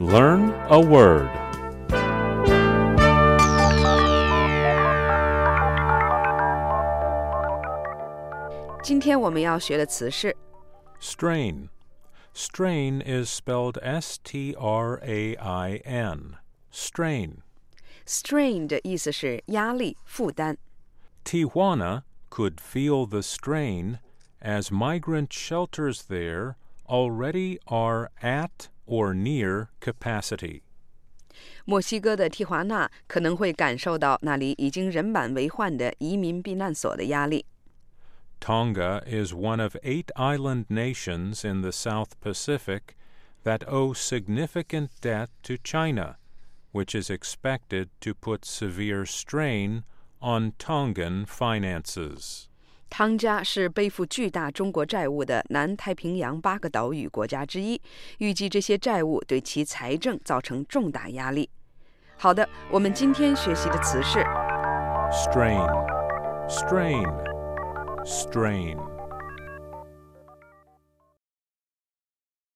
Learn a word. 今天我们要学的词是 Strain. Strain is spelled S-T-R-A-I-N. Strain. strain 的意思是压力、负担。 Tijuana could feel the strain as migrant shelters there already are at or near capacity. 墨西哥的蒂华纳可能会感受到那里已经人满为患的移民避难所的压力。 Tonga is one of 8 island nations in the South Pacific that owe significant debt to China, which is expected to put severe strain on Tongan finances. 汤加是背负巨大中国债务的南太平洋8个岛屿国家之一，预计这些债务对其财政造成重大压力。好的，我们今天学习的词是 Strain. Strain. Strain.